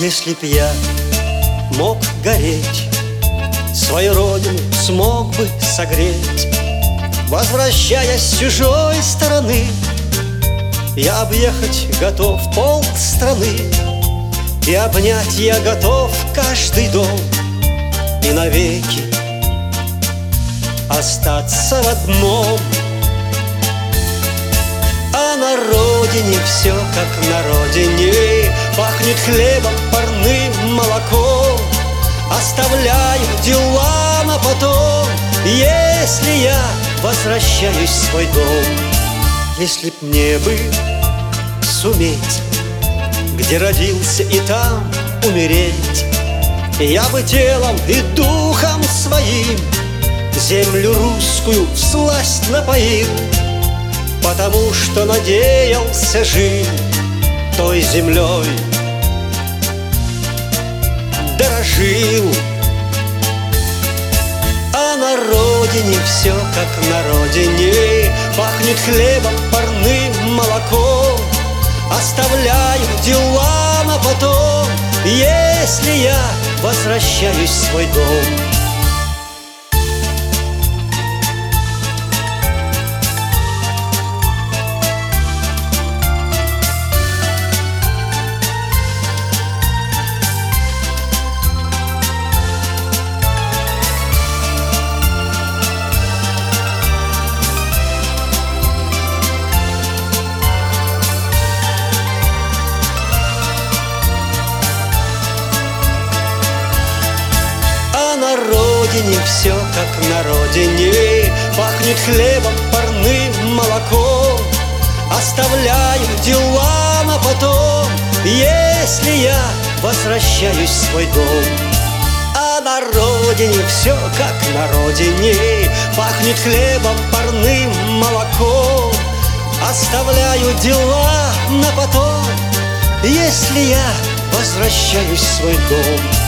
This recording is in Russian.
Если б я мог гореть, свою родину смог бы согреть, возвращаясь с чужой стороны, я объехать готов полстраны, и обнять я готов каждый дом, и навеки остаться в одном. А на родине все как на родине, пахнет хлебом, парным молоком. Оставляю дела на потом, если я возвращаюсь в свой дом. Если б мне бы суметь, где родился, и там умереть, я бы телом и духом своим землю русскую всласть напоил, потому что надеялся жить той землей, дорожил. А на родине все как на родине, пахнет хлебом, парным молоком. Оставляю дела на потом, если я возвращаюсь в свой дом. На родине все как на родине, пахнет хлебом, парным молоком. Оставляю дела на потом, если я возвращаюсь в свой дом. А на родине все как на родине, пахнет хлебом, парным молоком. Оставляю дела на потом, если я возвращаюсь в свой дом.